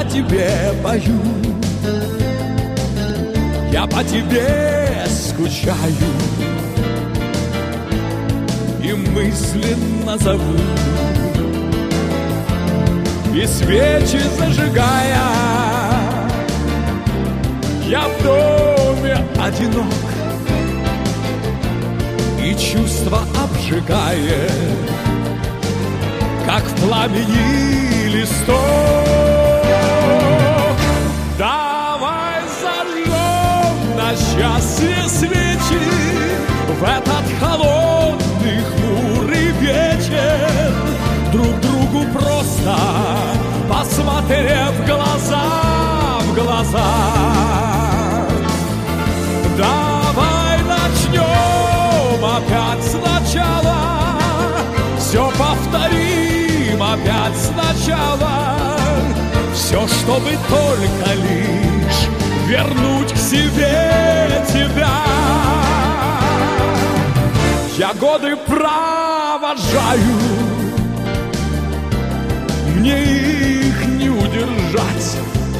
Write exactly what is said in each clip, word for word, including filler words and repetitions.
тебе пою, я по тебе скучаю и мысленно зову. И свечи зажигая, я в доме одинок, и чувства обжигая, как в пламени листок. Давай зальем на счастье свечи в этот холодный хмурый вечер, друг другу просто посмотрев в глаза, в глаза. Давай начнем опять сначала, все повторим опять сначала, все, чтобы только лишь вернуть к себе тебя. Я годы провожаю, мне их не удержать,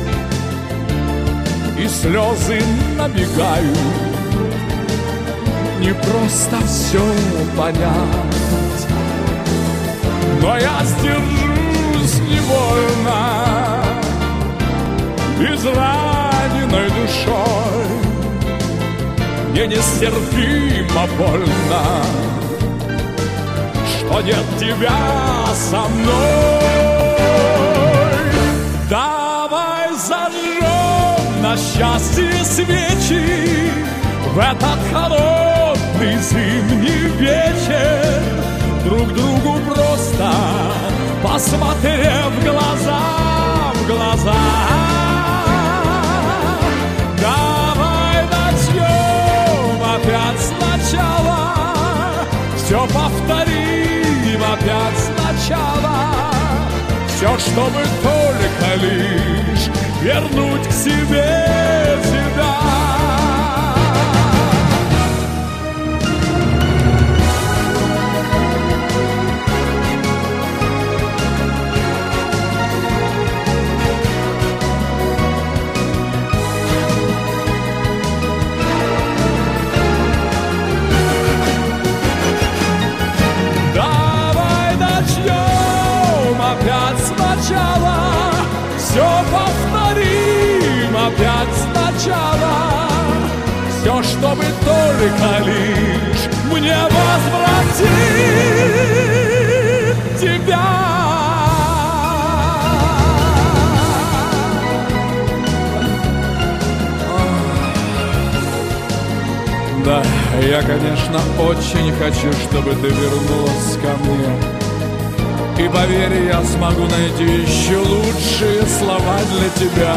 и слезы набегают, не просто все понять. Но я сдержусь невольно, израненной душой, мне нестерпимо больно, что нет тебя со мной. Давай зажжем на счастье свечи в этот холодный зимний вечер, друг другу просто посмотрев в глаза, в глаза. Давай начнем опять сначала, все повторим опять сначала, все, чтобы только лишь вернуть к себе себя. Все повторим опять сначала, все, чтобы только лишь мне возвратить тебя. Да, я, конечно, очень хочу, чтобы ты вернулась ко мне. И поверь, я смогу найти еще лучшие слова для тебя.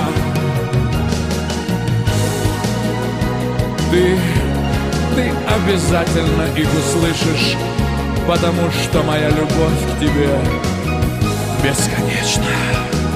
Ты, ты обязательно их услышишь, потому что моя любовь к тебе бесконечна.